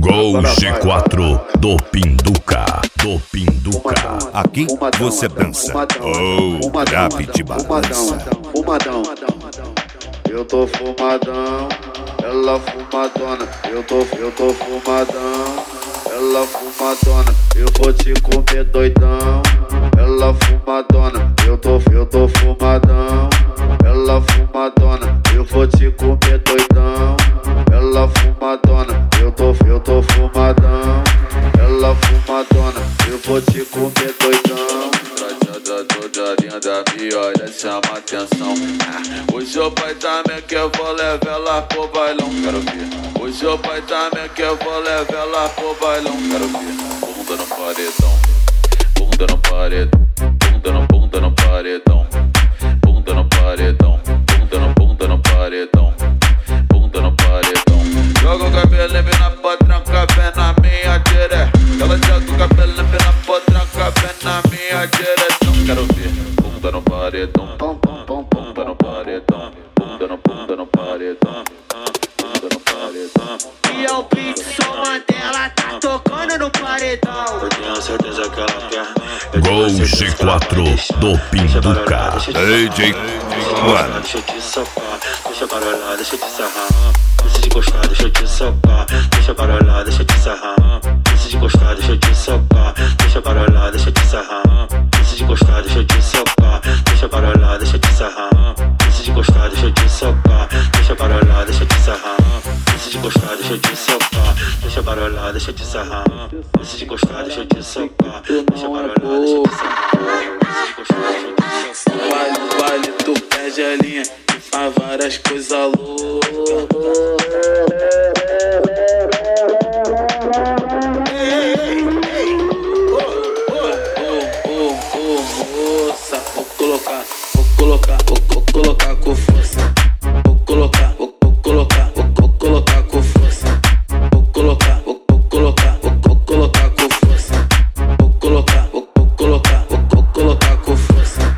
Gol G4 do Pinduca. Aqui você dança. Oh, grave de balança. Fumadão. Eu tô fumadão, ela fumadona. Eu tô fumadão, ela fumadona. Eu vou te comer doidão, ela fumadona. Eu tô fumadão, ela fumadona. Eu vou te comer doidão, ela fumadona. Eu tô fumadão, ela fumadona. Eu vou te comer doidão. Toda linda, me olha, chama atenção. Hoje o pai também que eu vou levar ela pro bailão, quero ver. Hoje o pai também que eu vou levar ela pro bailão, quero ver. Bunda no paredão, bunda no paredão, bunda no paredão, bunda no paredão, bunda no paredão, bunda no paredão. Joga o cabelo e vem na potranca, vem na minha direção. Ela joga o cabelo e vem na potranca, vem na minha direção. Quero ver bunda no paredão, bunda no paredão, bunda no paredão, bunda no paredão. E é o beat, som Mandela, tá tocando no paredão. Eu tenho certeza que ela quer. Gol G4 do Pinduca. DJ One. Deixa eu te sopar, deixa barulhar, deixa eu te sarrar. Deixa de gostar, deixa eu te sopar. Deixa barulhar, deixa eu te sarrar. Deixa de gostar, deixa eu te sopar. Deixa barulhar, deixa eu te sarrar. Deixa de gostar, deixa eu te sopar. Deixa barulhar, deixa eu te sarrar. Deixa de gostar, deixa eu te sopar. Deixa barulhar, deixa eu te sarrar. Deixa de gostar, deixa eu te sopar. Deixa barulhar, deixa eu te sarrar. Deixa de gostar, deixa eu te sopar. Deixa barulhar, deixa eu te sarrar. Deixa de gostar, deixa eu te sopar. Baile, tu perde a linha e faz várias coisas loucas. Moça, vou colocar com força. Vou colocar com força. Vou colocar com força. Vou colocar com força.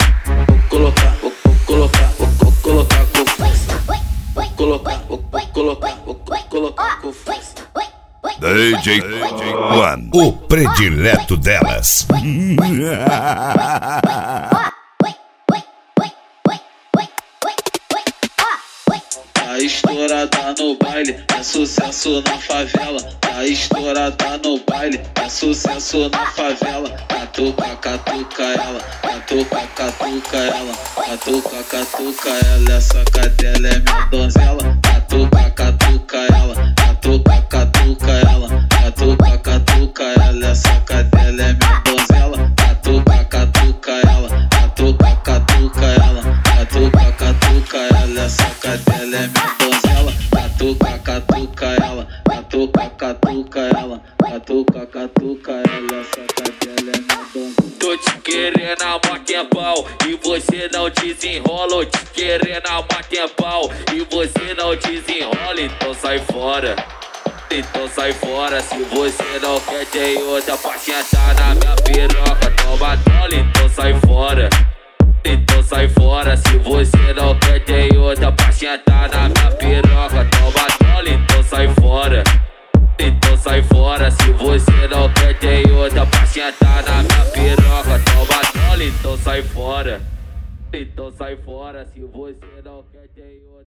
Colocar com força. DJ One, o predileto delas. Tá estourada no baile, é sucesso na favela. Tá estourada no baile, é sucesso na favela. Catuca ela, catuca ela, essa cadela é minha donzela. Catuca ela, catuca ela, essa cadela é minha donzela. Catuca ela, essa cadela é minha donzela. Catuca ela, essa cadela é minha donzela. Tô te querendo há mó tempão e você não desenrola. Tô te querendo há mó tempão e você não desenrola. Então sai fora. Se você não quer, tem outra pra sentar na minha piroca. Toma dole, então sai fora. Se você não quer, tem outra pra sentar na minha piroca. Toma dole, então sai fora. Se você não quer, tem outra pra sentar na minha piroca. Toma dole, então sai fora. Se você não quer, tem outra.